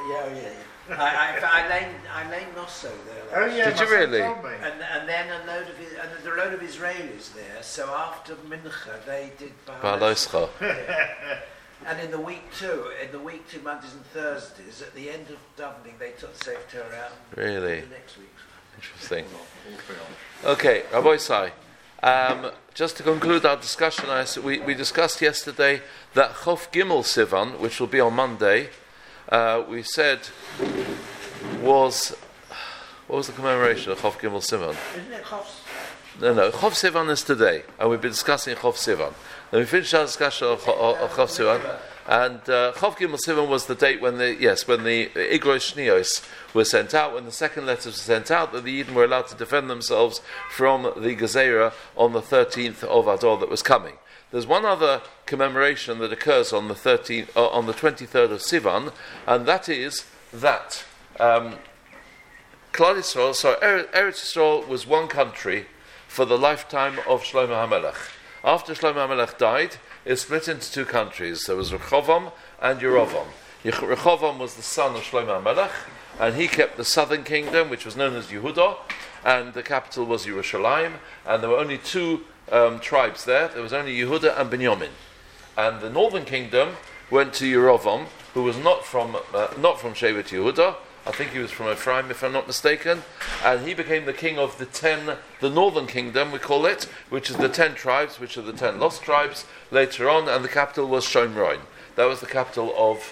I named Nosso there. Oh yeah, Did you really? And then a load of Israelis there. So after Mincha, they did Baal Oscha. Yeah. And in the week two, Mondays and Thursdays, at the end of davening, they took the Sefer Torah out. Really? The next week. Interesting. Okay, Rabbi Isai. Just to conclude our discussion, we discussed yesterday that Chof Gimel Sivan, which will be on Monday, we said was... What was the commemoration of Chof Gimel Sivan? Isn't it Chof's? No, Chof Sivan is today, and we've been discussing Chof Sivan. Then we finished our discussion of Chof Sivan, and Chof Gimel Sivan was the date when the Igroi Shnios were sent out, when the second letters were sent out, that the Yidden were allowed to defend themselves from the Gezerah on the 13th of Adar that was coming. There's one other commemoration that occurs on the 23rd of Sivan, and that is that Klal Yisrael, Eretz Yisrael was one country for the lifetime of Shlomo HaMelech. After Shlomo HaMelech died, it split into two countries. There was Rechovam and Yerovam. Rechovam was the son of Shlomo HaMelech, and he kept the southern kingdom, which was known as Yehudah, and the capital was Yerushalayim, and there were only two tribes there. There was only Yehudah and Binyamin. And the northern kingdom went to Yerovam, who was not from Shevet Yehudah. I think he was from Ephraim, if I'm not mistaken, and he became the king of the northern kingdom, we call it, which is the 10 tribes, which are the 10 lost tribes, later on, and the capital was Shomron. That was the capital of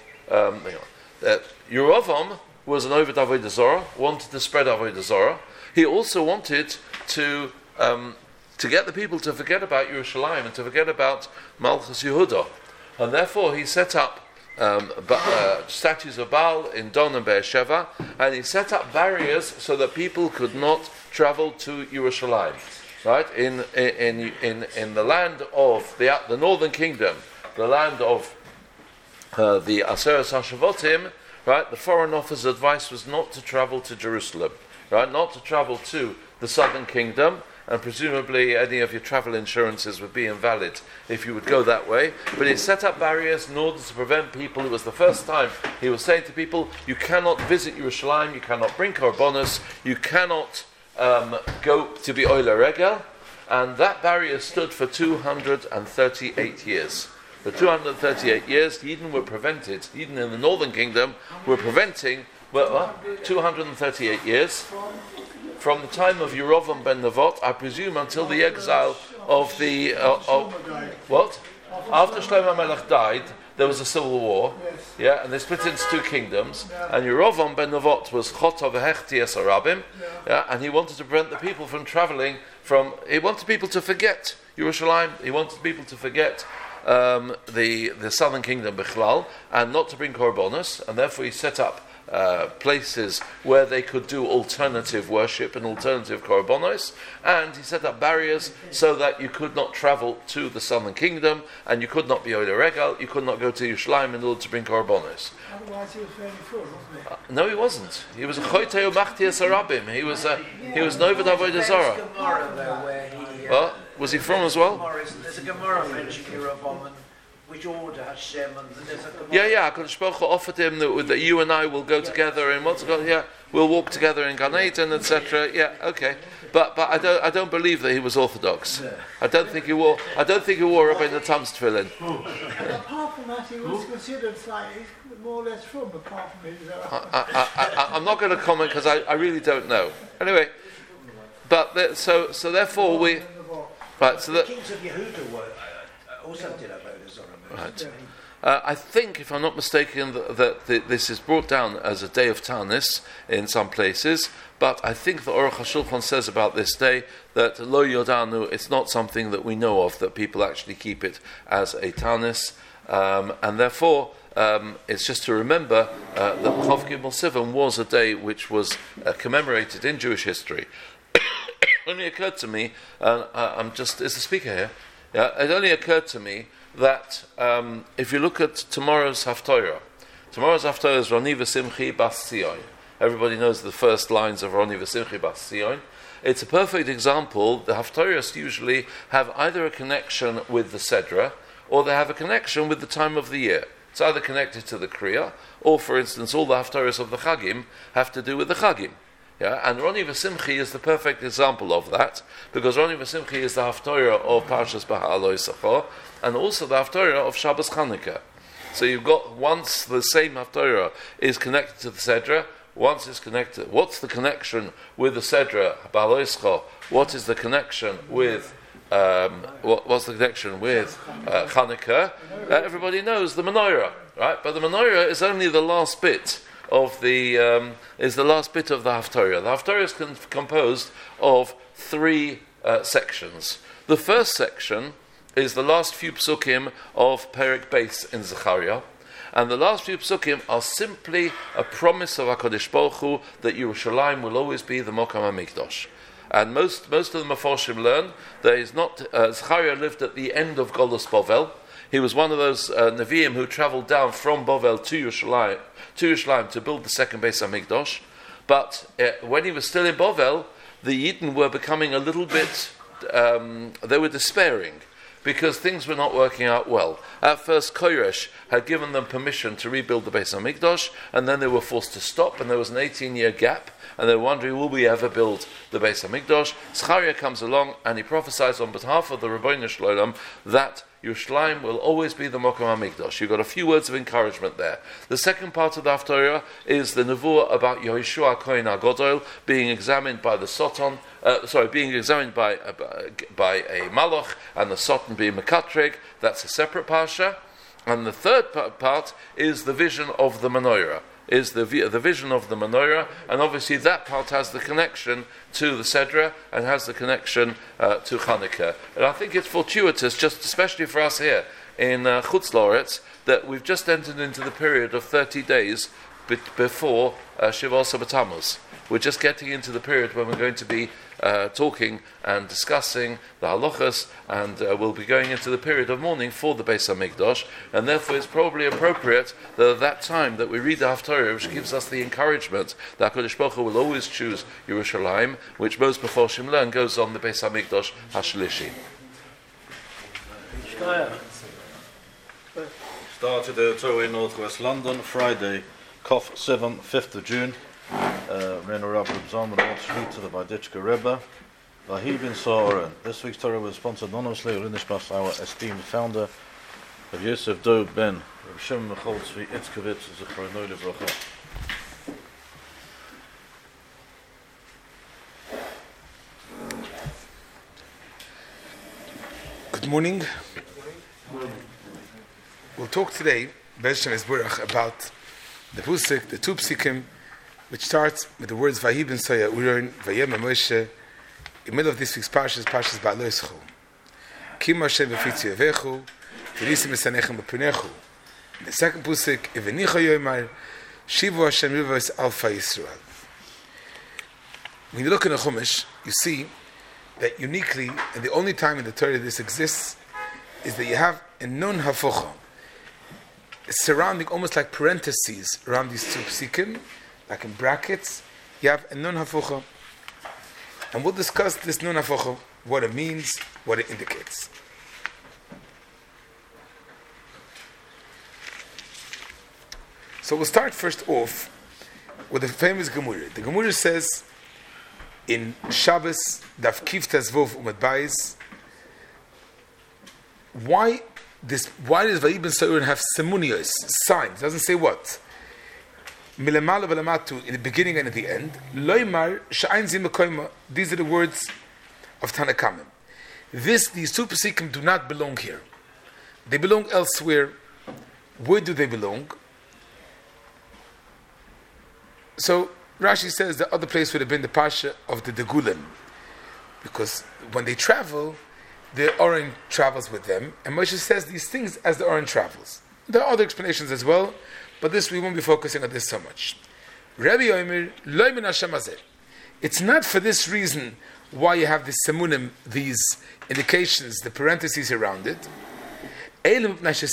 Yerovam was an Oved Avodah Zarah, wanted to spread Avodah Zarah. He also wanted to get the people to forget about Yerushalayim and to forget about Malchus Yehudah, and therefore he set up statues of Baal in Don and Beersheba, and he set up barriers so that people could not travel to Yerushalayim. Right in the land of the northern kingdom, the land of the Aseret HaShavotim. Right, the Foreign Office's advice was not to travel to Jerusalem. Right, not to travel to the southern kingdom. And presumably any of your travel insurances would be invalid if you would go that way. But he set up barriers in order to prevent people. It was the first time he was saying to people, you cannot visit Yerushalayim, you cannot bring korbanos, you cannot go to be Oila Regel. And that barrier stood for 238 years. For 238 years, Yidden were prevented, Yidden in the northern kingdom were preventing, 238 years, from the time of Yerovam ben Nevat, I presume, until the exile of the... what? After Shlomo HaMelech died, there was a civil war, and they split into two kingdoms, and Yerovam ben Nevat was Chota v'hechti es harabim, and he wanted to prevent the people from travelling he wanted people to forget Yerushalayim, he wanted people to forget the southern kingdom Bechlal, and not to bring korbanos, and therefore he set up places where they could do alternative worship and alternative korbanos, and he set up barriers so that you could not travel to the southern kingdom, and you could not be Oida Regal, you could not go to Yerushalayim in order to bring korbanos. Otherwise he was fairly full, wasn't he? No, he wasn't. He was a Choytei Umachtias Arabim. He was Novid Avodah Zarah. Gemara though, where he... Well, was he from as well? There's a Gemara mentioning Yerovam and which order Hashem, and there's a Gemara. Yeah, HaKadosh Baruch Hu offered him that you and I will go together in what's called, we'll walk together in Gan Eden, etc. Yeah, okay. But I don't believe that he was Orthodox. I don't think he wore Rabbi Natam's tefillin. Apart from that, he was considered slightly more or less from, apart from his... I'm not going to comment because I really don't know. Anyway, but so therefore we... Right, so the kings of Yehuda were also did Avodah Zarah. Right. I think, if I'm not mistaken, that this is brought down as a day of Tanis in some places, but I think the Aruch HaShulchan says about this day that Lo Yodanu, it's not something that we know of, that people actually keep it as a Tanis, and therefore it's just to remember that Chof Gimel Sivan was a day which was commemorated in Jewish history. It only occurred to me, is the speaker here? Yeah, it only occurred to me that if you look at tomorrow's Haftorah is Roni V'Simchi Bas Tzion. Everybody knows the first lines of Roni V'Simchi Bas Tzion. It's a perfect example. The Haftorahs usually have either a connection with the Sedra or they have a connection with the time of the year. It's either connected to the Kriya, or, for instance, all the Haftarahs of the Chagim have to do with the Chagim. Yeah? And Roni V'Simchi is the perfect example of that, because Roni V'Simchi is the Haftarah of Parshas Baha'aloi Yisachar, and also the Haftarah of Shabbos Chanukah. So you've got, once the same Haftarah is connected to the Sedra, once it's connected, what's the connection with the Sedra, Baha'aloi Yisachar? What is the connection with what's the connection with Chanukah? Everybody knows the menorah, right? But the menorah is only the last bit of the Haftarah. The Haftarah is composed of three sections. The first section is the last few psukim of Perek Beis in Zechariah, and the last few psukim are simply a promise of HaKadosh Baruch Hu that Yerushalayim will always be the Mokam HaMikdash. And most of the Mefarshim learn that he's not. Zechariah lived at the end of Golus Bovel. He was one of those Nevi'im who travelled down from Bovel to Yerushalayim to build the second Beis HaMikdash. But when he was still in Bovel, the Yidden were becoming a little bit. They were despairing, because things were not working out well. At first, Koresh had given them permission to rebuild the Beis HaMikdash, and then they were forced to stop, and there was an 18-year gap. And they're wondering, will we ever build the Beis HaMikdash? Zechariah comes along and he prophesies on behalf of the Rebbeinu Shalom that Yerushalayim will always be the Mokom HaMikdash. You've got a few words of encouragement there. The second part of the Haftarah is the Nevuah about Yehoshua Kohen HaGodol being examined by the Soton, being examined by a Malach, and the Soton being Mekatreg. That's a separate parsha. And the third part is the vision of the menorah. Is the vision of the menorah, and obviously that part has the connection to the Sedra and has the connection to Chanukah. And I think it's fortuitous, just especially for us here in Chutz La'aretz, that we've just entered into the period of 30 days before Shivos B'Tammuz. We're just getting into the period when we're going to be talking and discussing the halachas, and we'll be going into the period of mourning for the Beis HaMikdash, and therefore it's probably appropriate that at that time that we read the Haftarah, which gives us the encouragement that HaKadosh Baruch Hu will always choose Yerushalayim, which most Mefarshim learn goes on the Beis HaMikdash HaShlishi. Started the Torah in Northwest London, Friday, Kof 7, 5th of June. Renu Rav Zalman Shvi to the Vadichka Rebbe. Vahibin Sa'oren. This week's Torah was sponsored anonymously by our esteemed founder of Yosef Dov Ben Rav Shimon Mechol Tzvi Itzkovitz Zechrono Livracha. Good morning. We'll talk today, Be'ez Shem Esburach, about the Pusik, the two Psikim, which starts with the words Vahi ben Soya Uron, Vayem Moshe, in the middle of this week's Parshas Ba'aloi Yisachar. Kim Hashem v'fitzi yavechu, v'nisim esanechem b'punechu. The second Pusik, Evenicha Yoymar, Shivu Hashem Rivos Alfa Yisrael. When you look in the Chumash, you see that uniquely, and the only time in the Torah this exists, is that you have a nun hafocha, surrounding almost like parentheses around these two psikim, like in brackets, you have a nun hafocha. And we'll discuss this nun hafocha, what it means, what it indicates. So we'll start first off with the famous Gemara. The Gemara says in Shabbos, Daf Kif Tezvov Umed Bayis, why does Vayi ben Sa'urin have semunios, signs? It doesn't say what. Milamala v'lamatu, in the beginning and at the end. Loymar sha'ain zim mekoyma. These are the words of Tanakamim. These two pesikim do not belong here. They belong elsewhere. Where do they belong? So Rashi says the other place would have been the Pasha of the Degulim, because when they travel, the Oren travels with them, and Moshe says these things as the Oren travels. There are other explanations as well, but this we won't be focusing on this so much. Rabbi Omer, Lo min Hashem hazeh. It's not for this reason why you have this semunim, these indications, the parentheses around it. This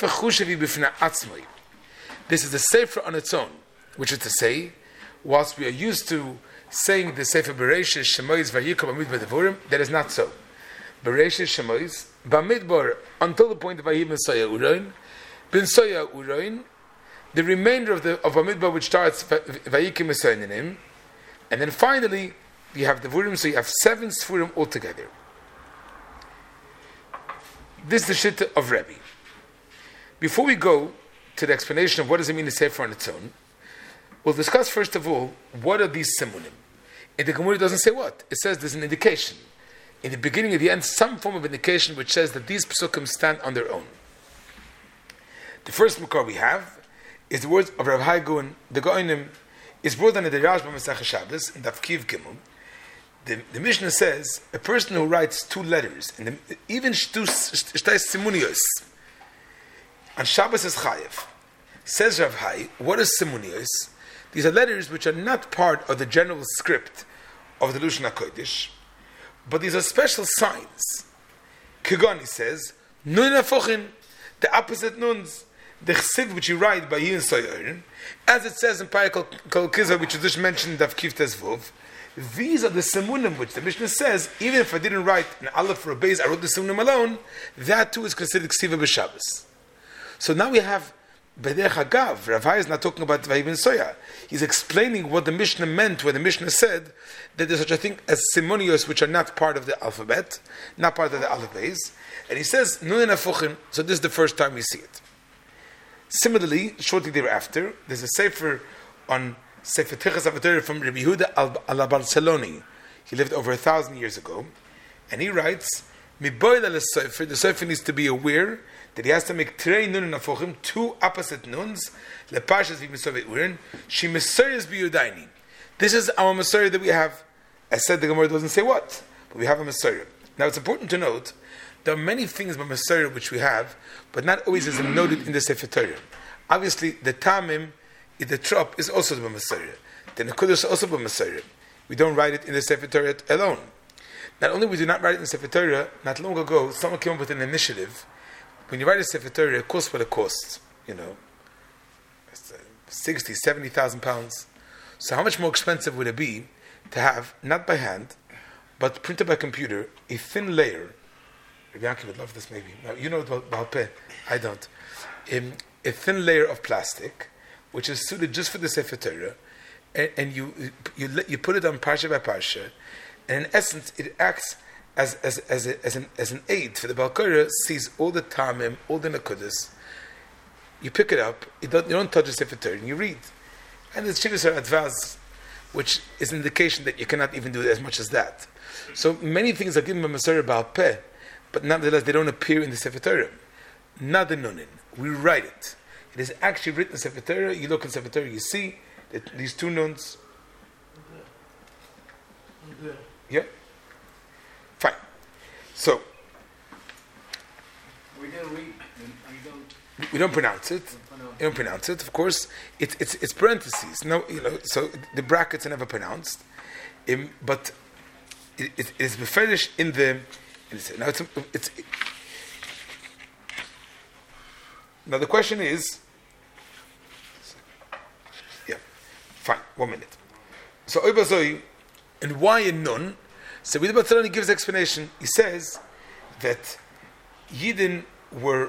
is a sefer on its own, which is to say, whilst we are used to saying the sefer Bereishis, Shemois, Vayikra, Bamidbar, Devorim, that is not so. Bereishis, Shemois, Bamidbar, until the point of Vayim and Soya Uroin, bin Soya Uroin, the remainder of Bamidbar, which starts Vayikim Esoininim, and then finally you have the Vurim, so you have 7 Sfurim altogether. This is the Shitta of Rebbe. Before we go to the explanation of what does it mean to Sefer on its own, we'll discuss first of all what are these Simunim. In the Gemara it doesn't say what. It says there's an indication. In the beginning and the end, some form of indication which says that these Pesukim stand on their own. The first Makar we have is the words of Rav Haigun, the Goinim, is brought down in the Rashba Masach Shabbos in Daf Kiv Gimel. The Mishnah says a person who writes 2 letters, and even Shtais Simunios, on Shabbos is Chayev. Says Rav Hai, what is Simunios? These are letters which are not part of the general script of the Lashon HaKodesh, but these are special signs. Kigoni says, Nun Afochin, the opposite nuns, the chesiv which you write by Yin Soyer, as it says in Parikal Kol Kizah, which is just mentioned of Kif Tezvov. These are the simunim which the Mishnah says, even if I didn't write an aleph or a beis, I wrote the simunim alone, that too is considered ksiva b'Shabbos. So now we have B'derech Hagav. Rav Hai is not talking about Vayibin Soya. He's explaining what the Mishnah meant, where the Mishnah said that there's such a thing as simonios which are not part of the alphabet, not part of the aleph beis. And he says, Nun Afuchin, so this is the first time we see it. Similarly, shortly thereafter, there's a sefer on Sefer Tichas Avatar from Rabbi Yehuda al-Barceloni. He lived over 1,000 years ago. And he writes, the sefer needs to be aware that he has to make trei nun and afochim, 2 opposite nuns, lepashas v'misovet urin, she mesoyes b'yudaini. This is our Mesorah that we have. I said the Gemara doesn't say what, but we have a Mesorah. Now it's important to note, there are many things about Mesorah which we have, but not always is noted in the Sefer Torah. Obviously, the Tamim, the Trop, is also the Mesorah. The Nekudah is also the Mesorah. We don't write it in the Sefer Torah alone. Not only we do not write it in the Sefer Torah, not long ago, someone came up with an initiative. When you write a Sefer Torah, it costs what it costs. 60, 70,000 pounds. So how much more expensive would it be to have, not by hand, but printed by computer, a thin layer? Yanki would love this maybe. Now, you know about Balpeh. I don't. A thin layer of plastic, which is suited just for the Sefer Torah, and you put it on parsha by parsha, and in essence it acts as an aid for the Balkara, sees all the Tamim, all the Nekudas. You pick it up, you don't touch the Sefer Torah, and you read. And the Shivas are Advaz, which is an indication that you cannot even do it as much as that. So many things are given by Mesorah Baal Peh, but nonetheless they don't appear in the Sefer Torah. Not the Nunin. We write it. It is actually written in Sefer Torah. You look in Sefer Torah, you see that these 2 nuns. Yeah? Fine. So, we don't pronounce it. You don't pronounce it. Of course, it's parentheses. No, so the brackets are never pronounced. But it is beferish in the. Now now the question is. Yeah, fine. 1 minute. So Oibazoi, and why in Nun? So Vidya Batzalani gives explanation. He says that Yidden were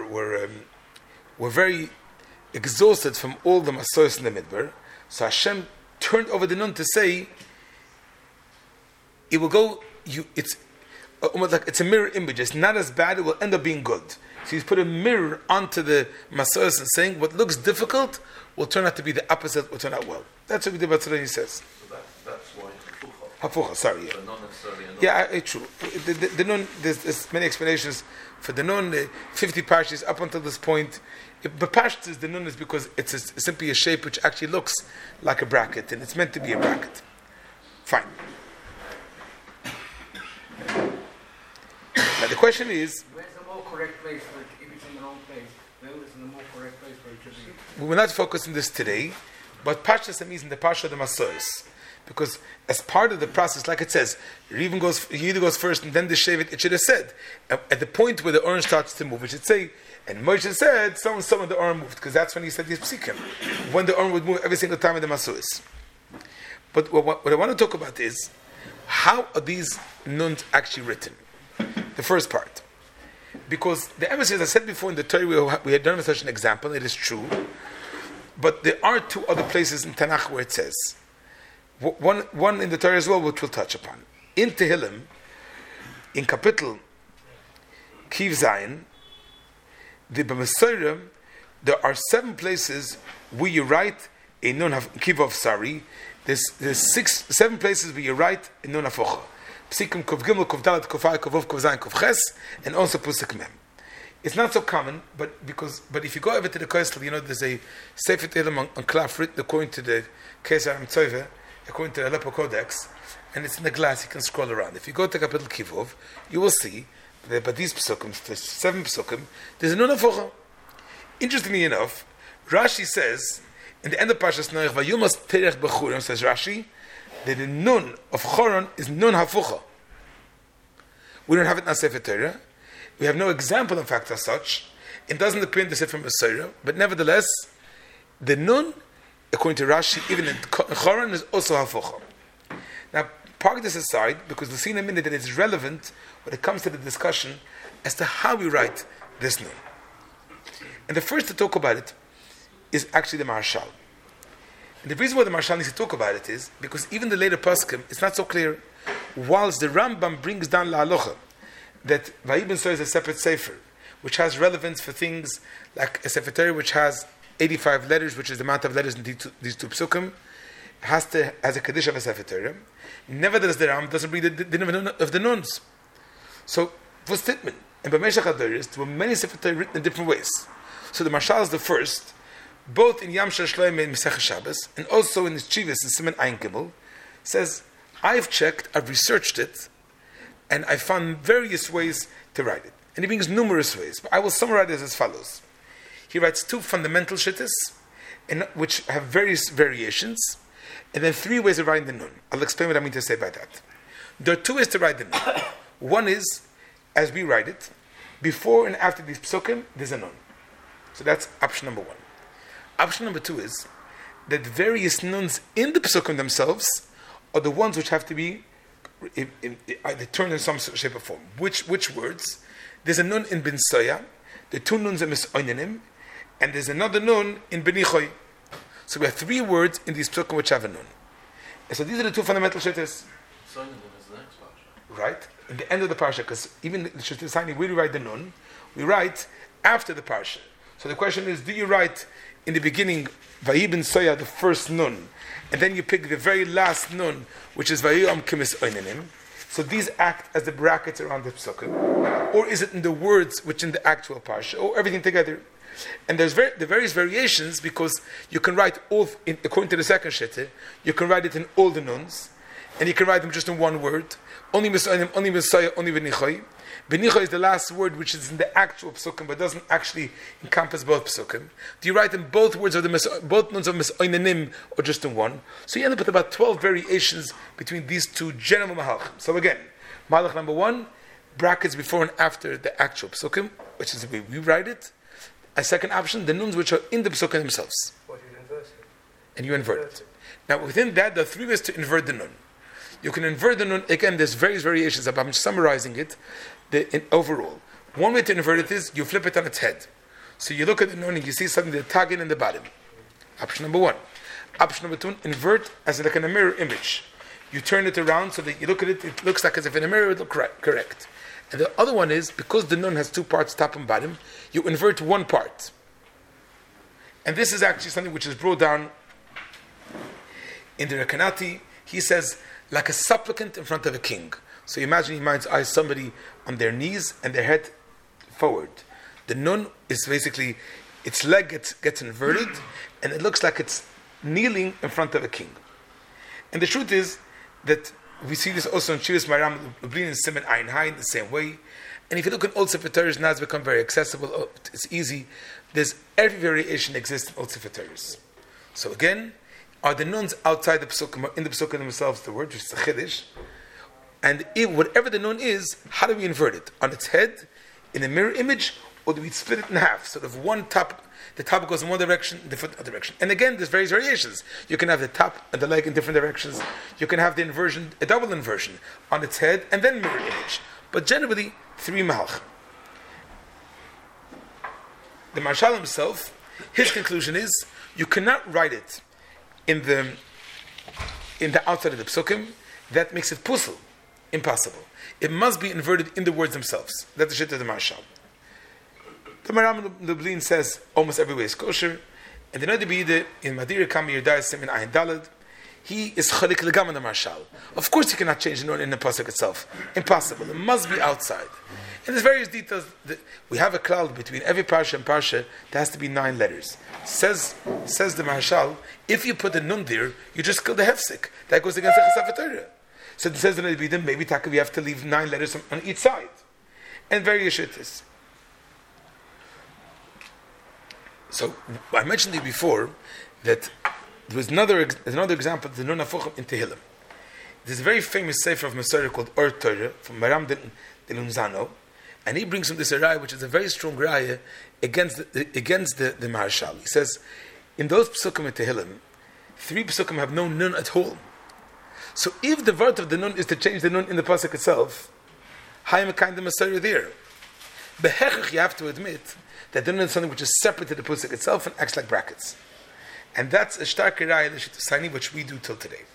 very exhausted from all the Masoros in the Midbar. So Hashem turned over the Nun to say, it will go. It's almost like it's a mirror image. It's not as bad. It will end up being good. So he's put a mirror onto the Masoros and saying, what looks difficult will turn out to be the opposite. Will turn out well. That's what Vidya Batzalani says. That's why. Hafucha, sorry. Yeah, But not necessarily a nun. yeah, true. The nun, there's many explanations for the nun. 50 parshas up until this point. But parshas, the nun is because it's simply a shape which actually looks like a bracket, and it's meant to be a bracket. Fine. Now the question is, Where's the more correct place for it? If it's in the wrong place, where is the more correct place for it to be? we will not focus on this today, but parshas means in the parsha of the Masoros. Because as part of the process, like it says, Yehuda goes first and then the Shevet, it should have said, at the point where the orange starts to move, it should say, and Moshe said, so and so when the orange moved, because that's when he said these psikim, when the orange would move every single time in the Masoros. But what I want to talk about is, how are these nuns actually written? The first part. Because the emphasis, as I said before in the Torah, we had done such an example, it is true. But there are two other places in Tanakh where it says, one in the Torah as well, which we'll touch upon. In Tehillim, in Kapitel Kiv Zayin, the B'Mesorah, there are 7 places where you write a Nun Kiv Sari. There's 7 places where you write a Nun Hafocha. Psikim Kov Gimel, Kov Dalet, Kov Hay, Kov Ov, Kov Zayin, Kov Ches, and also Pusik Mem. It's not so common, but if you go over to the Koisel, there's a Sefer Tehillim on Klaf written according to the Kesar Tzova, according to the Aleppo Codex, and it's in the glass. You can scroll around. If you go to Kapitel Kivov, you will see that by these Pesukim, the 7 Pesukim, there's a Nun Hafocha. Interestingly enough, Rashi says in the end of Parshas Noach, Vayumas Terech Bechurim, says Rashi, that the Nun of Choron is Nun Hafocha. We don't have it in our Sefer Torah. We have no example, in fact, as such. It doesn't appear in the Sefer Mesorah, but nevertheless, the Nun, according to Rashi, even in Choron, is also Hafocha. Now, park this aside, because we'll see in a minute that it's relevant when it comes to the discussion as to how we write this Nun. And the first to talk about it is actually the Maharshal. And the reason why the Maharshal needs to talk about it is because even the later Paskim, it's not so clear. Whilst the Rambam brings down La Halacha that Vayibin Soy is a separate sefer, which has relevance for things like a Sefer Torah which has 85 letters, which is the amount of letters in these two Psukim, has a Kaddish of a Sefer Torah. Nevertheless, the Rambam doesn't bring the name of the Nuns. So, for statement, in B'Meshach HaDoros, there were many Sefer Torah written in different ways. So the Maharshal is the first, both in Yam Shel Shloimeh and Mesechah Shabbos, and also in his Chivas in Siman Ayin Gimel, says, I've checked, I've researched it, and I found various ways to write it. And he brings numerous ways, but I will summarize it as follows. He writes 2 fundamental shittas, which have various variations, and then 3 ways of writing the Nun. I'll explain what I mean to say by that. There are 2 ways to write the Nun. One is, as we write it, before and after these psukim, there's a Nun. So that's option number 1. Option number 2 is that various nuns in the pesukim themselves are the ones which have to be either turned in some shape or form. Which words? There's a nun in Ben Soya, the 2 nuns in Misoinenim, and there's another nun in Benichoy. So we have 3 words in these pesukim which have a nun. And so these are the 2 fundamental shittas. Soinenim is the next parsha. Right? In the end of the parsha, because even the Shittasani, we write the nun, we write after the parsha. So the question is, do you write in the beginning Vayibin Soya, the first nun, and then you pick the very last nun, which is Vayom Kimis Oinenim? So these act as the brackets around the psukim, or is it in the words which in the actual parsha, or everything together? And there's the various variations because you can write all, according to the second shittah, you can write it in all the nuns, and you can write them just in one word. Only Misoinim, only Misoya, only Benichoy. Benichoy is the last word which is in the actual psukim, but doesn't actually encompass both psukim. Do you write in both words of both nuns of Misoinim, or just in one? So you end up with about 12 variations between these 2 general mahalchim. So again, mahalach number 1, brackets before and after the actual psukim, which is the way we write it. A second option, the nuns which are in the psukim themselves. What you invert it? And you invert it. Now within that, there are 3 ways to invert the nun. You can invert the nun, again, there's various variations, I'm summarizing it. Overall, one way to invert it is you flip it on its head. So you look at the nun and you see something, the tagin in the bottom. Option number 1. Option number 2, invert as like in a mirror image. You turn it around so that you look at it, it looks like as if in a mirror it looks correct. And the other one is, because the nun has 2 parts, top and bottom, you invert one part. And this is actually something which is brought down in the Rekanati. He says, like a supplicant in front of a king. So imagine in your mind's eye somebody on their knees and their head forward. The nun is basically, its leg gets inverted and it looks like it's kneeling in front of a king. And the truth is that we see this also in Shivas Maram Lublin and Siman Ayin Hai in the same way. And if you look at Old Sefer Torahs, now it's become very accessible, it's easy. There's every variation exists in Old Sefer Torahs. So again, are the nuns outside the psukim, or in the psukim themselves, the word, which is a chiddush? And whatever the nun is, how do we invert it? On its head, in a mirror image, or do we split it in half? Sort of one top, the top goes in one direction, the foot in another direction. And again, there's various variations. You can have the top and the leg in different directions. You can have the inversion, a double inversion, on its head, and then mirror image. But generally, 3 mahalchim. the Marshal himself, his conclusion is you cannot write it in the outside of the psukim. That makes it puzzle, impossible. It must be inverted in the words themselves. That's the shit of the Marshal. The Maram Lublin says almost every way is kosher, and the Nadi B'Yide in Madir Kam Yerdai Simin Ayin Dalad, he is chalik legam on the Marshal. Of course, you cannot change the nun in the pasuk itself. Impossible. It must be outside. And there's various details. We have a cloud between every parsha and parsha. There has to be 9 letters. Says the Marshal, if you put a nun there, you just kill the hefsek. That goes against the Chesed Torah. So it says the Nadi B'Yide, maybe Taka, we have to leave 9 letters on each side, and various shittas. So I mentioned to you before that there was another example of the Nun Hafuchim in Tehillim. There's a very famous sefer of Masorah called Or Torah from Maram de Lunzano, and he brings from this raya, which is a very strong raya against the Marshal. He says, in those psukim in Tehillim, 3 psukim have no nun at all. So if the word of the nun is to change the nun in the pasuk itself, how am I kind of Masorah there? Behechach, you have to admit that the nun is something which is separate to the pasuk itself and acts like brackets. And that's a stark raya l'shittusani, which we do till today.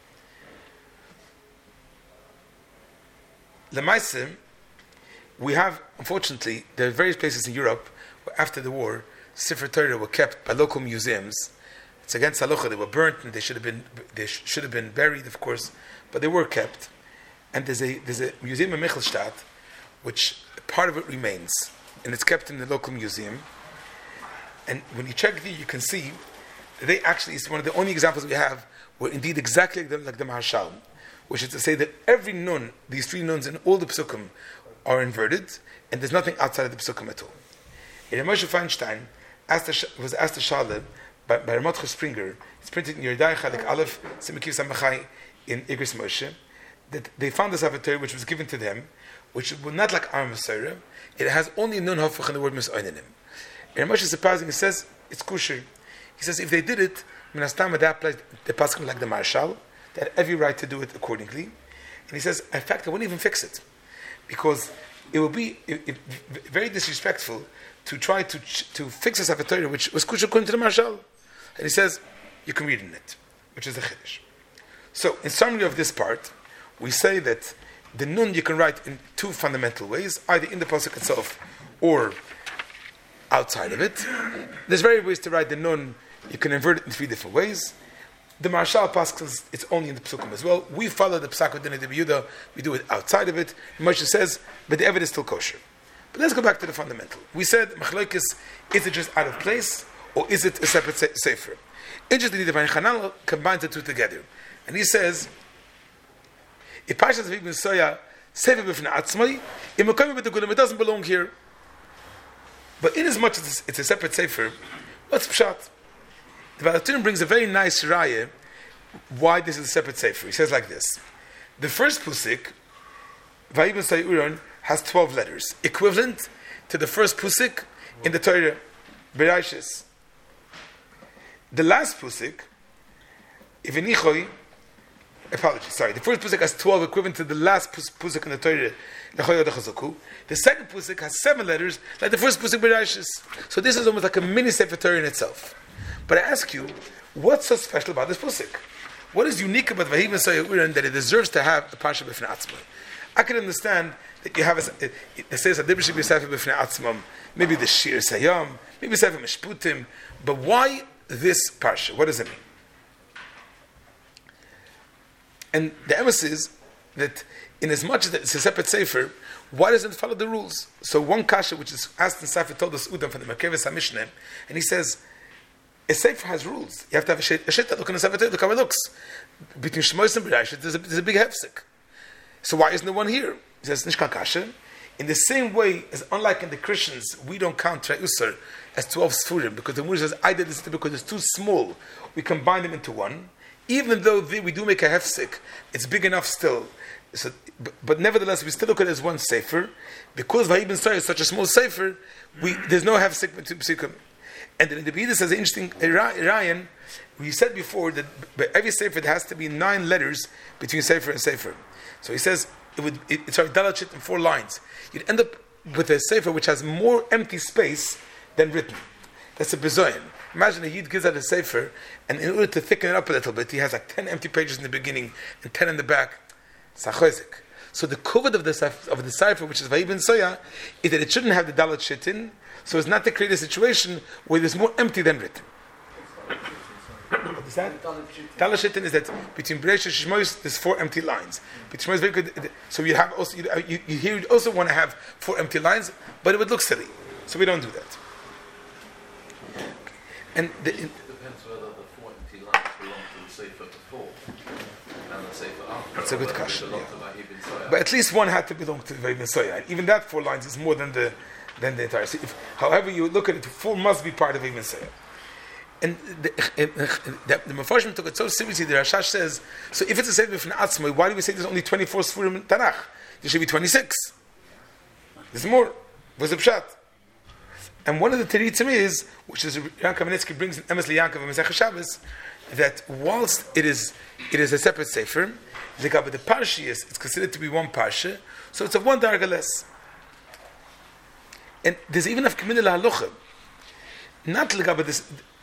L'maaseh, we have, unfortunately, there are various places in Europe where after the war, Sefer Torah were kept by local museums. It's against halacha; they were burnt and they should have been buried, of course, but they were kept. And there's a museum in Michelstadt, which part of it remains, and it's kept in the local museum. And when you check there, you can see they actually, it's one of the only examples we have where indeed exactly like the Marshal, which is to say that every nun, these 3 nuns in all the psukim, are inverted, and there's nothing outside of the psukim at all. And Moshe Feinstein was asked a shale by Ramotcha Springer. It's printed in Yerdai Chalik Aleph Simekiv Samachai in Igris Moshe, that they found this avatar which was given to them, which was not like our Masorah. It has only nun hafuch in the word misoinenim. And Moshe is surprising. He says it's kosher. He says if they did it, Minastam at that place, the pasuk like the Marshal, they had every right to do it accordingly. And he says, in fact, I wouldn't even fix it, because it would be very disrespectful to try to fix a Sefer Torah which was kosher according to the Marshal. And he says, you can read in it, which is the Chiddush. So, in summary of this part, we say that the nun you can write in 2 fundamental ways, either in the pasuk itself or outside of it. There's various ways to write the nun. You can invert it in 3 different ways. The Marshal Paschals, it's only in the Psukim as well. We follow the Psak of the Nadi B'Yuda, we do it outside of it. Moshe says, but the evidence is still kosher. But let's go back to the fundamental. We said, Machlokes, is it just out of place, or is it a separate sefer? Interestingly, the Baruch Hananel combines the 2 together. And he says, if Parshas Vayikra Soya, sefer b'fnei atzmai, it doesn't belong here. But in as much as it's a separate sefer, what's pshat? The Baal HaTurim brings a very nice raya why this is a separate sefer. He says like this: the first pusik, Vayibn Sayuron, has 12 letters, equivalent to the first pusik in the Torah, Bereshis. The last pusik, Ivenichoi, the first pusik has 12, equivalent to the last pusik in the Torah, Lechoy Odechazoku. The second pusik has 7 letters, like the first pusik Bereshis. So this is almost like a mini sefer Torah in itself. But I ask you, what's so special about this pasuk? What is unique about Vayibn Sayuron that it deserves to have a parsha b'fnei atzmai? I can understand that you have it says Adibur should be sefer b'fnei atzmam, maybe the Shir Sayam, maybe sefer Mishputim, but why this parsha? What does it mean? And the emphasis is that in as much as it's a separate sefer, why doesn't it follow the rules? So one kasha which is asked in Sefer Toldos Udam from the Merkeves HaMishneh, and he says, a sefer has rules. You have to have a shita. Look in the sefer Torah, look how it looks. Between Shmos and Bereshit, there's a big hefsek. So why isn't there one here? He says, Nishkan Kasha. In the same way as, unlike in the Christians, we don't count Tre'usar as 12 Sfurim, because the Moshe says, I did this because it's too small. We combine them into one. Even though we do make a hefsek, it's big enough still. So, but nevertheless, we still look at it as one sefer. Because Vayibn Sayuron is such a small sefer, there's no hefsek between psukim. And then the B'Yuda says an interesting Ryan. We said before that by every sefer there has to be 9 letters between sefer and sefer. So he says it's our dalachit in 4 lines. You'd end up with a sefer which has more empty space than written. That's a bezoyan. Imagine a Yid gives out a sefer, and in order to thicken it up a little bit, he has like 10 empty pages in the beginning and 10 in the back. Sachozik. So the kuvod of the cipher, which is Vayibin Soya, is that it shouldn't have the dalat shitin, so as not to create a situation where there's more empty than written. What is that? Dalat shitin is that between Bereishis and Shmois there's 4 empty lines. Between Shmois, so you have also you here you also want to have 4 empty lines, but it would look silly, so we don't do that. And it depends whether the 4 empty lines belong to the sefer before and the sefer after. That's a good question. Yeah. But at least one had to belong to the Vayibin Soya. Even that 4 lines is more than the entire. So however you look at it, 4 must be part of Vayibin Soya. And the Mefarshim took it so seriously. The Rashash says, so if it's a sefer from Atzmai, why do we say there's only 24 Sfurim in Tanakh? There should be 26. There's more. What's the pshat? And one of the Teritzim is, which is Ran Kamenetsky brings in Emes Liyankov and Mesech Shabbos, that whilst it is a separate sefer, the Parshiyas, it's considered to be one parsha, so it's of 1 darga less. And there's even a Kamin Halacha, not Legaba this.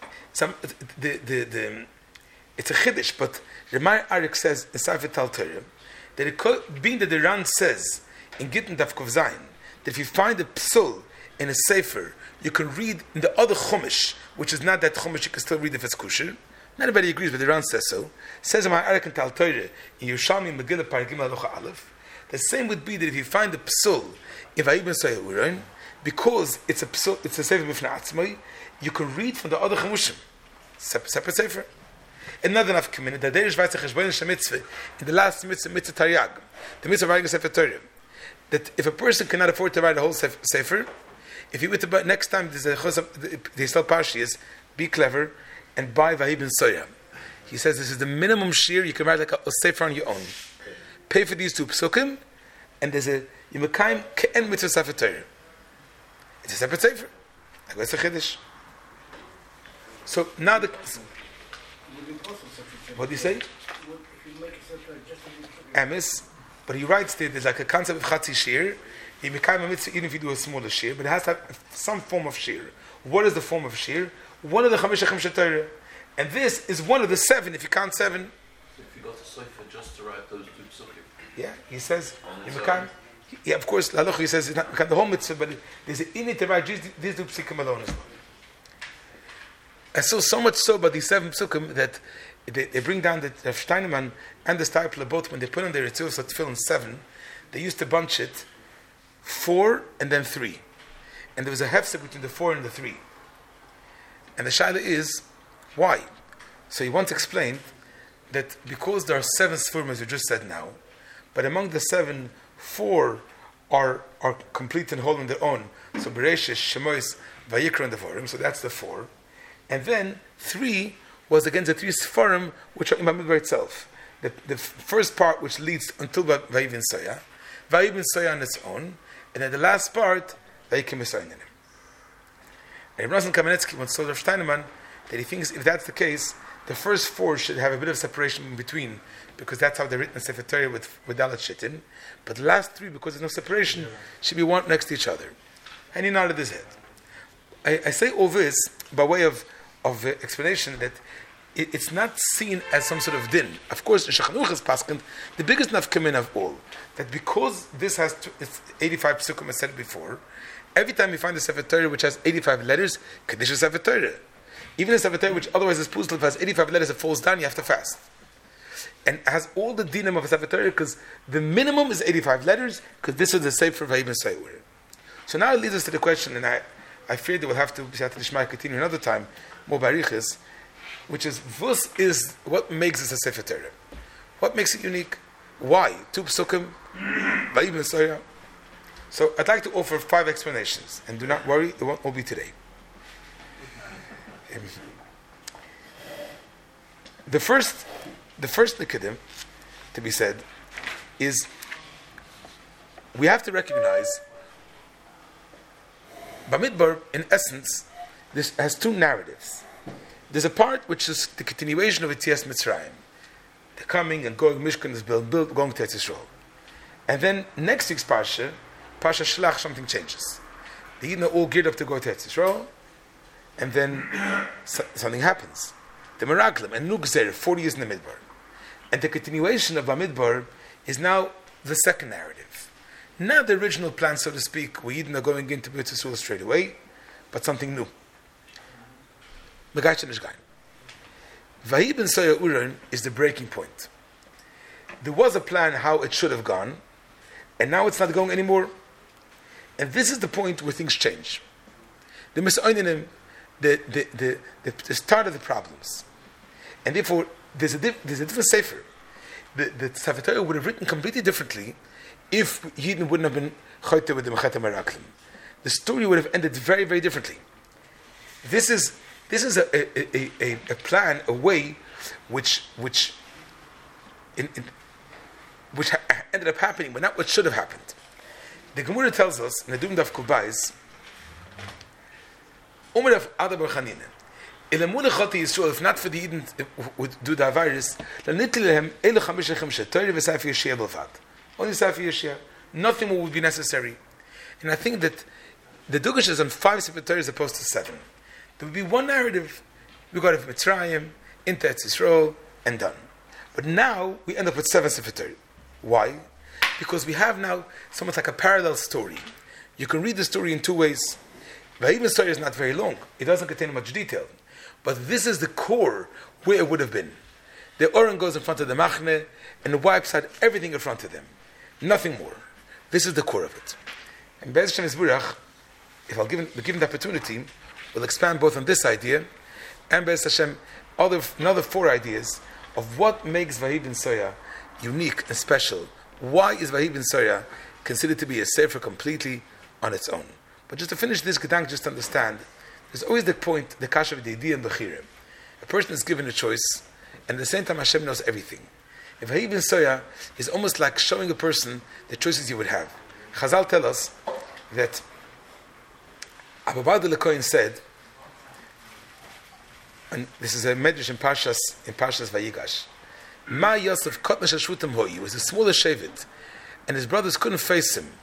It's a chiddush, but Remar Arik says in Sefer Tal Torah that being that the Ran says in Gittin Daf Kov Zayin that if you find a psul in a sefer, you can read in the other chumash, which is not that chumash, you can still read if it's kusher. Not everybody agrees, but the Ran says so. Says Remar Arik in Tal Torah in Yerushalmi Megillah Paragim Halacha Aleph. The same would be that if you find a psul in Vayibin Soya Urein, because it's a psul, it's a sefer b'fnei atzmai, you can read from the other chemushim, separate sefer. Another enough community that there is Vaytzach Cheshbonin Shemitzvah in the last mitzvah Taryag, the mitzvah of writing a sefer Torah, that if a person cannot afford to write a whole sefer, if you were to buy next time there's a they sell parshiyas, be clever and buy Vayibin Soya. He says this is the minimum shir you can write like a sefer on your own. Pay for these 2 psukim, and there's a yimakaim ke'en mitzvah sefer Torah. It's a separate sefer. Like what's the chiddush? So now the. What do you say? Emes, but he writes there, there's like a concept of chatzi shir. You become a mitzvah even if you do a smaller shir, but it has to have some form of shir. What is the form of shir? One of the chamisha Torah, and this is one of the 7. If you count 7. So if you got a sefer just to write those 2 psukim. Yeah, he says you become. Yeah, of course, Laluch, he says it's not the whole mitzvah, but there's an init to write these 2 psukim alone as well. And so much so about these 7 psukim that they bring down that Rav Steinemann and the Stipler both, when they put on their Ritzvos Tefillin 7, they used to bunch it 4 and then 3. And there was a hefsek between the 4 and the 3. And the shaila is, why? So he once explained that because there are 7 Sfurim, as we just said now, but among the 7, 4 are complete and whole on their own. So Bereishis, Shemos, Vayikra, and Devarim, so that's the 4. And then 3 was against the 3 Sfarim, which are in Bamidbar itself. The first part, which leads until Vayibin Soya on its own, and then the last part, Vayikim Esoyanim. And Rav Kamenetsky once told Rav Steinemann that he thinks if that's the case, the first 4 should have a bit of separation in between, because that's how they're written in Sefer Torah with Dalat Shitin. But the last 3, because there's no separation, should be one next to each other. And he nodded his head. I say all this by way of explanation that it's not seen as some sort of din. Of course, in Shulchan Paskin, the biggest nafkamin of all, that because this has it's 85 psukim, as said before, every time you find a Sefer Torah which has 85 letters, Kaddish is Sefer Torah. Even a Sefer Torah which otherwise is Pustel, has 85 letters, it falls down, you have to fast. And it has all the dinim of a Sefer Torah, because the minimum is 85 letters, because this is the Sefer Vayibin Soya. So now it leads us to the question, and I fear that we'll have to continue another time, more bariches, which is what makes this a Sefer Torah? What makes it unique? Why? 2 psukim, Vayibin Soya. So I'd like to offer 5 explanations, and do not worry, it won't all be today. The first nikadim to be said is we have to recognize Bamidbar, in essence, this has 2 narratives. There's a part which is the continuation of Yetzias Mitzrayim. The coming and going, Mishkan is built, going to Eretz Yisrael. And then next week's Parsha Shlach, something changes. The Yidden are all geared up to go to Eretz Yisrael, and then something happens. The Meraglim and Nugzer, 40 years in the Midbar. And the continuation of Bamidbar is now the second narrative. Not the original plan, so to speak, where Yidden are going into Beit Yisrael straight away, but something new. Vahi ben Soya Uran is the breaking point. There was a plan how it should have gone, and now it's not going anymore. And this is the point where things change. The Misoinim, the start of the problems. And therefore, there's a different sefer. The Sefer Torah would have written completely differently if Yidden wouldn't have been choyte with the Mechet HaMeraklim. The story would have ended very, very differently. This is a plan, a way which ended up happening, but not what should have happened. The Gemara tells us in the Dum Daf Kubais, Umar of Adabar Chanine, Ilamuna Chati Yisrael, if not for the Eden would do the virus, Lanitlehem Ele Chamisha Chamisha Torah v'Safi Yeshia B'Vad. Only Safi Yeshia. Nothing more would be necessary. And I think that the Dugash is on 5 Sefer Torah as opposed to 7. There would be one narrative. We got it from Mitzrayim, into Eretz Yisrael, and done. But now we end up with 7 Sefer Torah. Why? Because we have now somewhat like a parallel story. You can read the story in two ways. The story is not very long. It doesn't contain much detail. But this is the core where it would have been. The Oren goes in front of the Machne and wipes out everything in front of them. Nothing more. This is the core of it. And Be'ez Hashem Yisburach, if I'll be given the opportunity, we'll expand both on this idea and Be'ez Hashem, another 4 ideas of what makes Vahi ben Soya unique and special. Why is Vahi ben Soya considered to be a sefer completely on its own? But just to finish this gedank, just to understand, there's always the point, the kasha of the idea and Bechira. A person is given a choice, and at the same time Hashem knows everything. If Vahi ben Soya is almost like showing a person the choices you would have. Chazal tell us that Abu Ba'ad al-Kohen said, and this is a medrash in Parshas Vayigash, Ma Yosef Kotnash Ashvutim Hoi, he was the smallest Shevet, and his brothers couldn't face him.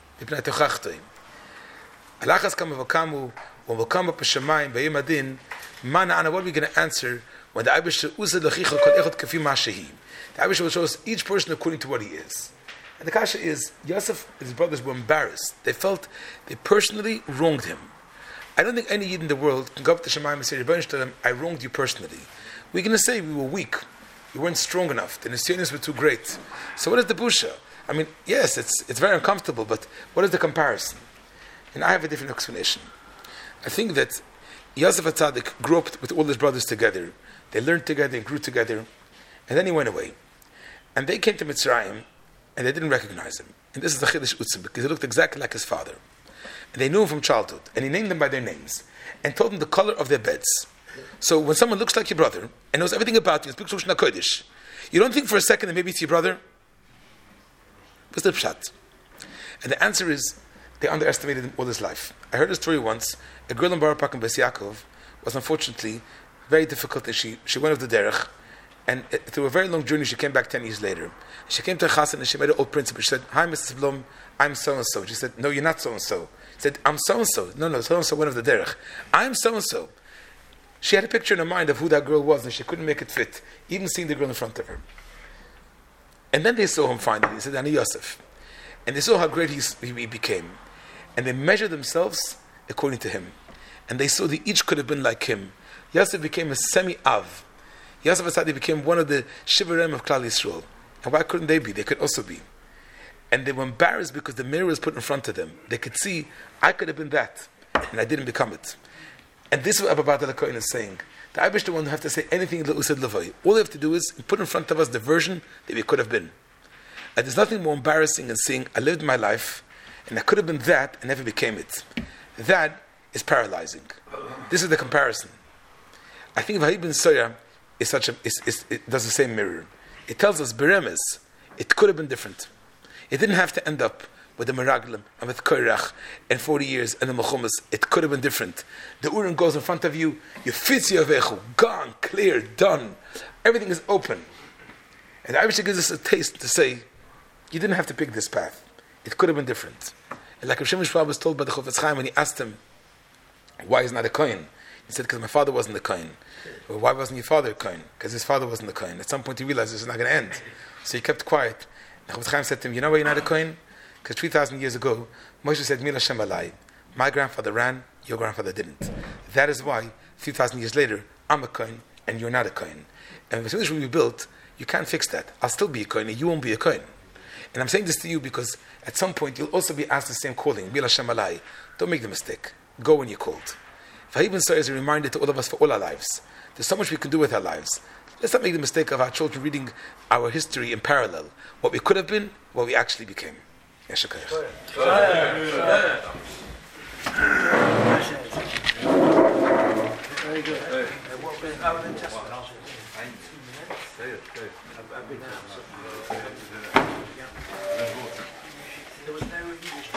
Alachas kam v'kamu, when we'll come up b'shamayim, b'yim adin, mana ana, what are we going to answer when the Eibishter uzad l'chicha kol echad kafi ma'shehi? The Eibishter will show us each person according to what he is. And the kasha is, Yosef and his brothers were embarrassed. They felt they personally wronged him. I don't think any Yid in the world can go up to Shemayim and say, Rebbeinu Shalom, I wronged you personally. We're going to say we were weak. We weren't strong enough. The Nisyonis were too great. So what is the busha? I mean, yes, it's very uncomfortable, but what is the comparison? And I have a different explanation. I think that Yosef HaTzadik grew up with all his brothers together. They learned together and grew together. And then he went away. And they came to Mitzrayim, and they didn't recognize him. And this is the Chiddush Utzim, because he looked exactly like his father. And they knew him from childhood. And he named them by their names. And told them the color of their beds. So when someone looks like your brother, and knows everything about you, and speaks Shulchan HaKodesh, you don't think for a second that maybe it's your brother? What's the pshat? And the answer is, they underestimated him all his life. I heard a story once. A girl in Borough Park in Beis Yaakov was unfortunately very difficult, and she went off the derech, and through a very long journey she came back 10 years later. She came to a chassan and she met an old principal. She said, "Hi, Mrs. Blum, I'm so-and-so." She said, "No, you're not so-and-so." She said, "I'm so-and-so." No, so-and-so went off the derech. "I'm so-and-so." She had a picture in her mind of who that girl was, and she couldn't make it fit, even seeing the girl in front of her. And then they saw him finally. He said, "Ani Yosef." And they saw how great he became. And they measured themselves according to him. And they saw they each could have been like him. Yosef became a semi-av. Yosef HaTzadik became one of the Shivarem of Klal Yisrael. And why couldn't they be? They could also be. And they were embarrassed because the mirror was put in front of them. They could see, I could have been that, and I didn't become it. And this is what Abu Ba'ad al-Kohen is saying. The Eibishter won't have to say anything L'usad Levoi. All they have to do is put in front of us the version that we could have been. And there's nothing more embarrassing than saying, I lived my life, and I could have been that, and never became it. That is paralyzing. This is the comparison. I think Vahi ben Soya it does the same mirror. It tells us, Beremes, it could have been different. It didn't have to end up with the Meraglim and with Koirach and 40 years and the Mechumas. It could have been different. The Urim goes in front of you, you fitzi avechu, gone, clear, done. Everything is open. And the Irish gives us a taste to say, you didn't have to pick this path. It could have been different. And like Rav Shimon Schwab was told by the Chofetz Chaim when he asked him, why is not a Kohen? He said, because my father wasn't the Kohen. Well, why wasn't your father a Kohen? Because his father wasn't the Kohen. At some point he realized this is not going to end. So he kept quiet. And Chofetz Chaim said to him, you know why you're not a Kohen? Because 3,000 years ago, Moshe said, Mil Hashem alai. My grandfather ran, your grandfather didn't. That is why, 3,000 years later, I'm a Kohen and you're not a Kohen. And as soon as we rebuilt, you can't fix that. I'll still be a Kohen and you won't be a Kohen. And I'm saying this to you because at some point you'll also be asked the same calling, Mil Hashem alai. Don't make the mistake. Go when you're called. Vahibin Soyer is a reminder to all of us for all our lives. There's so much we can do with our lives. Let's not make the mistake of our children reading our history in parallel. What we could have been, what we actually became. Yeshakayach. Very good. What was our intestine? There was no English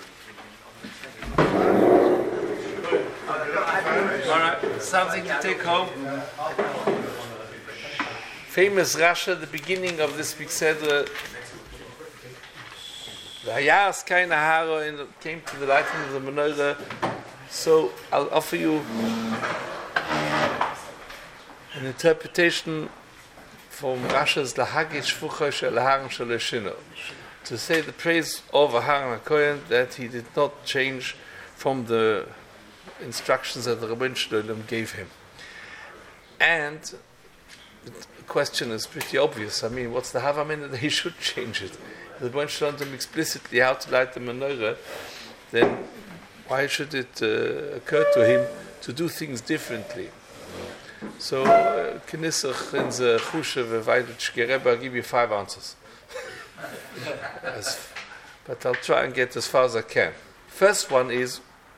All right, something to take home. Famous Rasha, the beginning of this week said, the Hayas Kain Aharo and came to the lighting of the menorah. So I'll offer you an interpretation from Rasha's Lahagit Shvucha Shel Aharon Shel Shino, to say the praise of Aharon HaKohen that he did not change from the instructions that the Rabbeinu Shalom gave him. And the question is pretty obvious. I mean, what's the Havamin that he should change it? The Rabbeinu Shalom explicitly how to light the menorah, then why should it occur to him to do things differently? So, Knesach in the Chusha V'Vaidutchke Rebbe, I'll give you 5 answers. But I'll try and get as far as I can. First one is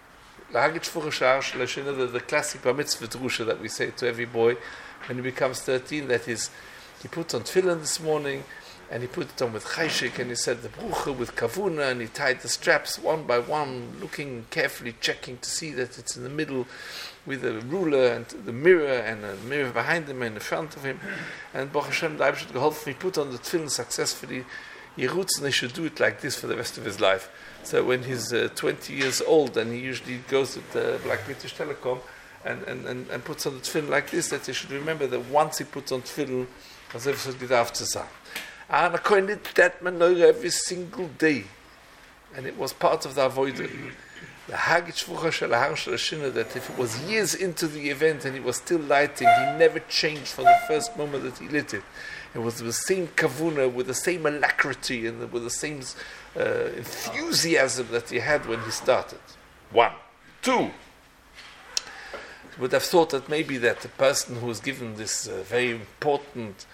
the classic bar mitzvah drusha that we say to every boy when he becomes 13. That is, he put on tefillin this morning, and he put it on with chayshik, and he said the brucha with kavuna, and he tied the straps one by one, looking carefully, checking to see that it's in the middle, with a ruler and the mirror, and a mirror behind him and in front of him. And Baruch Hashem, the Eibishter geholfen, he put on the tefillin successfully. Yerutz, and he should do it like this for the rest of his life. So when he's 20 years old, and he usually goes with the Black British Telecom and puts on the tefillin like this, that he should remember that once he puts on tefillin, as if it get after Zah. And Kohen did that menorah every single day, and it was part of the avodah. The Hagit Shvucha Shel Aharon Shel Shino, that if it was years into the event and he was still lighting, he never changed from the first moment that he lit it. It was the same kavuna, with the same alacrity and with the same enthusiasm that he had when he started. 1. 2. You would have thought that maybe that the person who was given this very important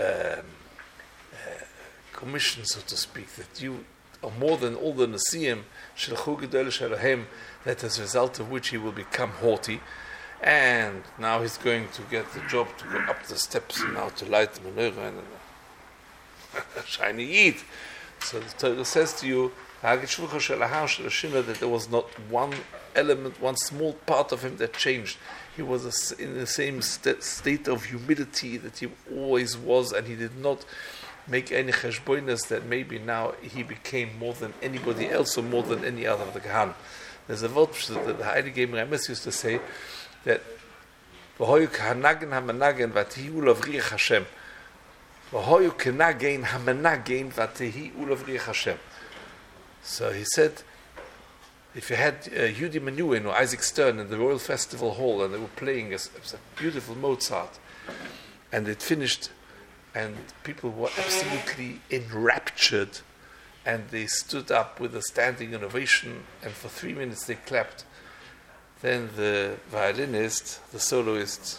commission, so to speak, that you are more than all the Nasiim, Shelchu Gedol Shelahem, that as a result of which he will become haughty, and now he's going to get the job to go up the steps and now to light the menorah and shiny Yid. So the Torah says to you, that there was not one element, one small part of him that changed. He was in the same state of humility that he always was, and he did not make any cheshbonos that maybe now he became more than anybody else or more than any other of the Kahan. There's a word that the Heilige Remes used to say, that v'hoyu k'hanagen hamanagen v'atihi ulav riach Hashem. V'hoyu k'nagen hamanagen v'atihi ulav riach Hashem. So he said, if you had Yudi Menuhin or Isaac Stern in the Royal Festival Hall, and they were playing a beautiful Mozart, and it finished, and people were absolutely enraptured, and they stood up with a standing ovation, and for 3 minutes they clapped. Then the violinist, the soloist,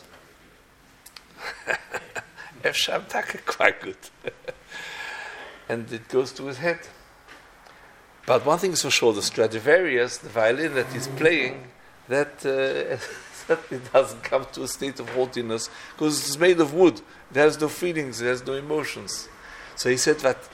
quite good. And it goes to his head. But one thing is for sure, the Stradivarius, the violin that he's playing, that certainly doesn't come to a state of haughtiness, because it's made of wood. It has no feelings, it has no emotions. So he said that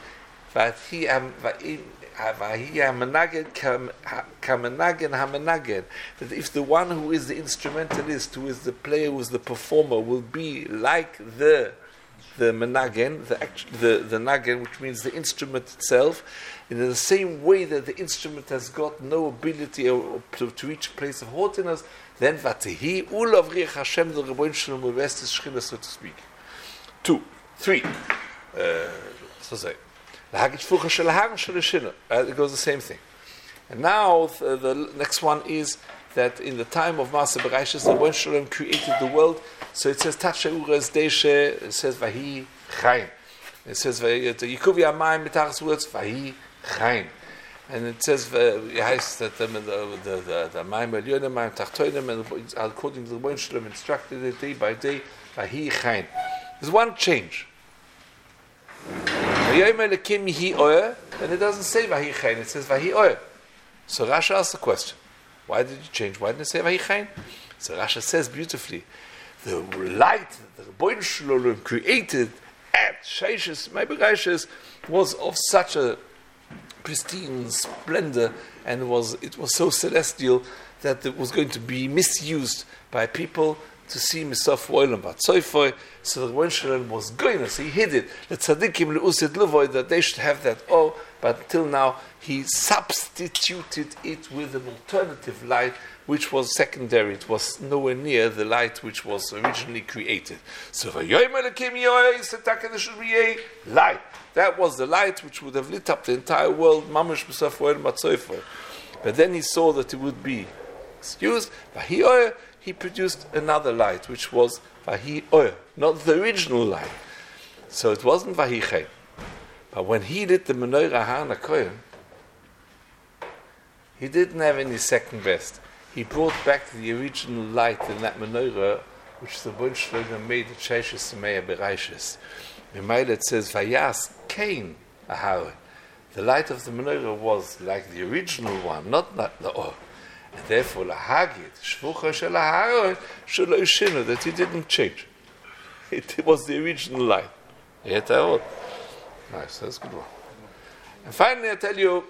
if the one who is the instrumentalist, who is the player, who is the performer, will be like the the menagen, the nagen, which means the instrument itself, in the same way that the instrument has got no ability to reach a place of haughtiness, then Vatehi Ulav Riech Hashem the Rebbein Shalom Uvestis Shechina, so to speak. 2, 3. So say. It goes the same thing. And now the next one is that in the time of Maaseh Bereishis, the Rebbein Shalom created the world. So it says Tatshe Uras Deshe. It says Vahi Chaim. It says Yikuv Yamayim Mitachas Uras Vahi Chaim. And it says heißt that the Mayim Elyonim, Mayim Tachtonim, and according to the Rebbein Shalom instructed it day by day Vahi Chaim. There's one change. And it doesn't say Vahi Chaim. It says Vahi Oyer. So Rasha asks the question, why did you change? Why didn't it say Vahi Chaim? So Rasha says beautifully, the light that the Rebbein Shalom created at Sheishis, Bereishis, was of such a pristine splendor, and it was so celestial that it was going to be misused by people to see Misof Oilam Batsoifoy. So the Rebbein Shalom was going, so he hid it. The tzaddikim leusid levoy, that they should have that. But until now, he substituted it with an alternative light, which was secondary. It was nowhere near the light which was originally created. So there should be a light. That was the light which would have lit up the entire world. But then he saw that it would be excused. He produced another light, which was Vahi Oyer, not the original light. So it wasn't Vahi Chaim. But when he lit the Menorah HaKohen, he didn't have any second best. He brought back the original light in that menorah, which the Rebbein Shalom made at Sheishis Semei Bereishis. In Meile it says, Vayas Kain Aharon. The light of the menorah was like the original one, not the Or. And therefore, Lahagid, Shvucha Shel Aharon, Shelo Yishinu, that he didn't change. It was the original light. Nice, that's a good one. And finally, I tell you,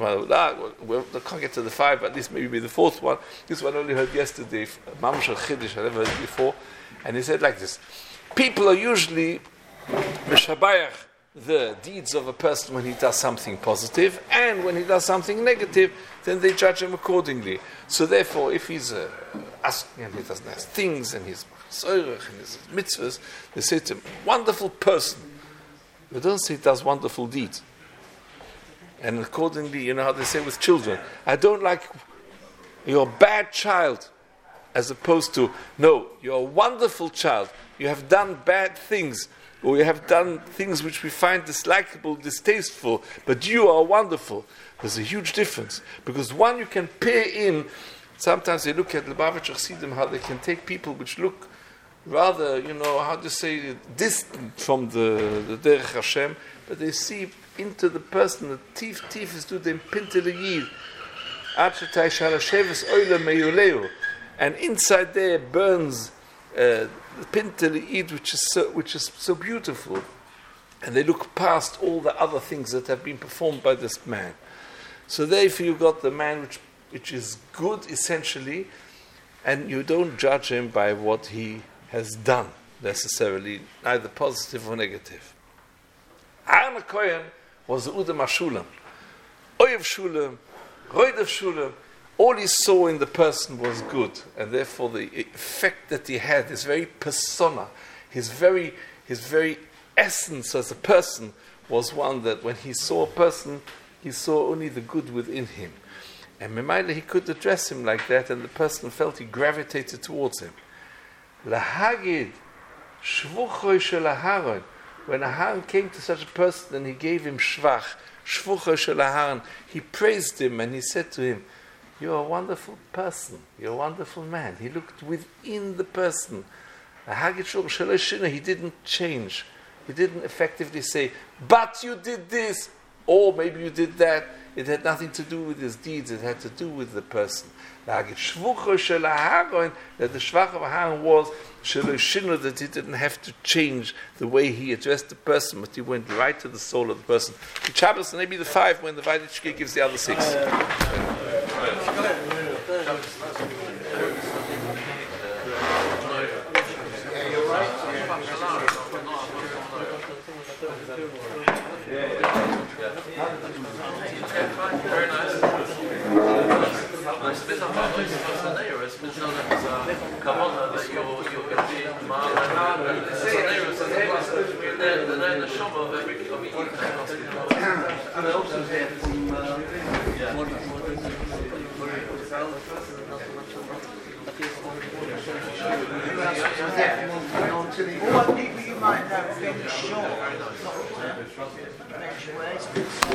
we can't get to the 5, but at least maybe the 4th one. This one I only heard yesterday, Mamash al-Chiddush, I never heard it before. And he said like this: people are usually meshabayach the deeds of a person when he does something positive, and when he does something negative, then they judge him accordingly. So therefore, if he's asking and he does nice things, and he's soirach and his mitzvahs, they say to him, wonderful person. They don't say he does wonderful deeds. And accordingly, you know how they say with children, I don't like, you're a bad child, as opposed to, no, you're a wonderful child. You have done bad things, or you have done things which we find dislikable, distasteful, but you are wonderful. There's a huge difference. Because one, you can pair in, sometimes they look at Lubavitcher Chassidim, how they can take people which look rather, how to say, distant from the Derech Hashem, but they see into the person, the tief is to them pintele yid, achetai shalasheves oile meyuleu, and inside there burns the pintele yid, which is so beautiful, and they look past all the other things that have been performed by this man. So therefore you got the man which is good essentially, and you don't judge him by what he has done necessarily, neither positive or negative. Aaron Cohen was the Udam HaShulam. Oyev Shulam, Roidev Shulam, all he saw in the person was good, and therefore the effect that he had, his very persona, his very essence as a person, was one that when he saw a person, he saw only the good within him. And Memaila, he could address him like that, and the person felt he gravitated towards him. Lahagid, Shvuchoy Shel Aharon. When Aharon came to such a person and he gave him shvach, Shvuchoy Shel Aharon, he praised him and he said to him, you're a wonderful person, you're a wonderful man. He looked within the person. Lahagid Shvuchoy Shel Aharon, he didn't change. He didn't effectively say, but you did this, or maybe you did that. It had nothing to do with his deeds, it had to do with the person. That the shvach of Aharon was that he didn't have to change the way he addressed the person, but he went right to the soul of the person. The Shabbos, maybe the 5 when the Vaydichke gives the other 6. Very nice. It's a bit of fun. It's a bit known as Kavana that you're going to be they're the shoma of every evening. And I also hear from What people you might know, Ben Shaw, not mention where it's